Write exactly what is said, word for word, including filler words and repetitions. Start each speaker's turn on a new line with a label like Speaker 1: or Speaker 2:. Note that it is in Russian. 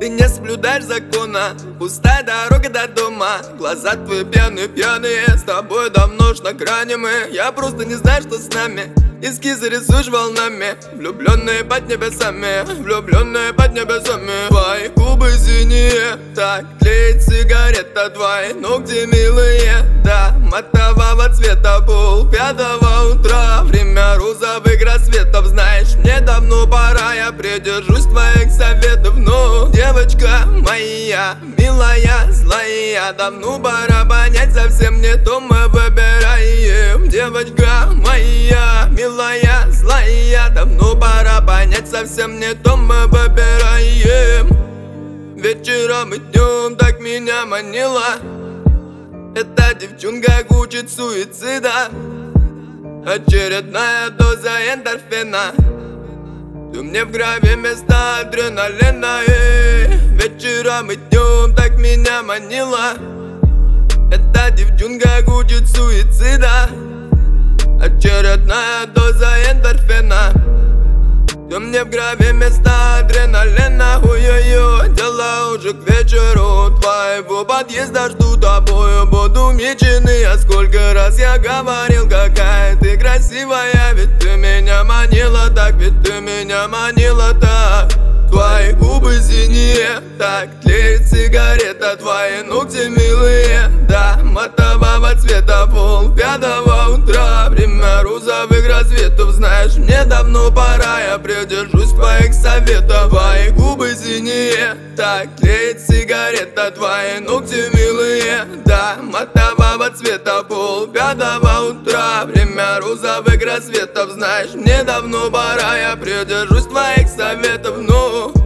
Speaker 1: Ты не соблюдаешь закона, пустая дорога до дома. Глаза твои пьяные-пьяные, с тобой давно ж на грани мы. Я просто не знаю, что с нами. Эскизы рисуешь волнами, влюбленные под небесами, влюбленные под небесами. Твои губы синие, так тлеет сигарета. Твои ногти милые, да, матового цвета. Пол пятого утра, время розовых рассветов. Знаешь, мне давно пора, я придержусь твоих советов. Но, девочка моя, милая, злая, давно пора понять, совсем не то мы выбираем. Девочка моя, милая, злая, давно пора понять, совсем не то мы выбираем. Вечером и днем так меня манила эта девчонка учит суицида. Очередная доза эндорфина. Ты мне в крови вместо адреналина. Эй, вечером и днем так меня манила эта девчонка учит суицида. Очередная доза эндорфина. Ты мне в крови вместо адреналина. Ой-ой-ой, дело уже к вечеру. Твоего подъезда жду тобою, буду меченый. А сколько раз я говорил, какая ты красивая. Ведь ты меня манила так, ведь ты меня манила так. Твои губы синие, так тлеет сигарета. Твои ногти милые, да, матового цвета. Пол пятого утра, время розовых рассветов. Знаешь, мне давно пора, я придержусь твоих советов. Твои губы синие, так тлеет сигарета. Твои ногти милые, да, матового цвета. Пол пятого утра, время розовых рассветов. Знаешь, мне давно пора, я придержусь твоих советов. Ну